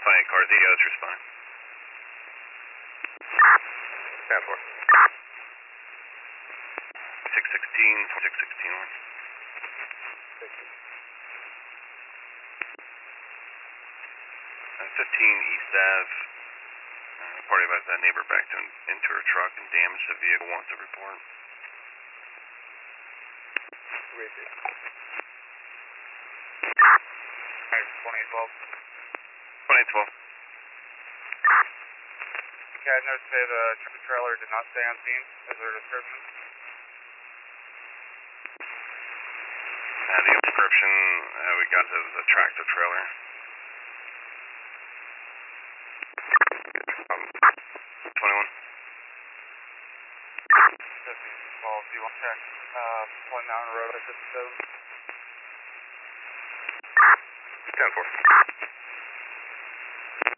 Fine, cars, EOS respond. 10-4. 616, 616 1. 15 East Ave. Party about that neighbor backed into her truck and damaged the vehicle. Wants to report. Richard. 2012. 2012. Okay, I noticed that the trailer did not stay on scene. Is there a description? The description we got is a tractor trailer. 21. 15-12, do you want to check Point Mountain Road at 57? 10-4.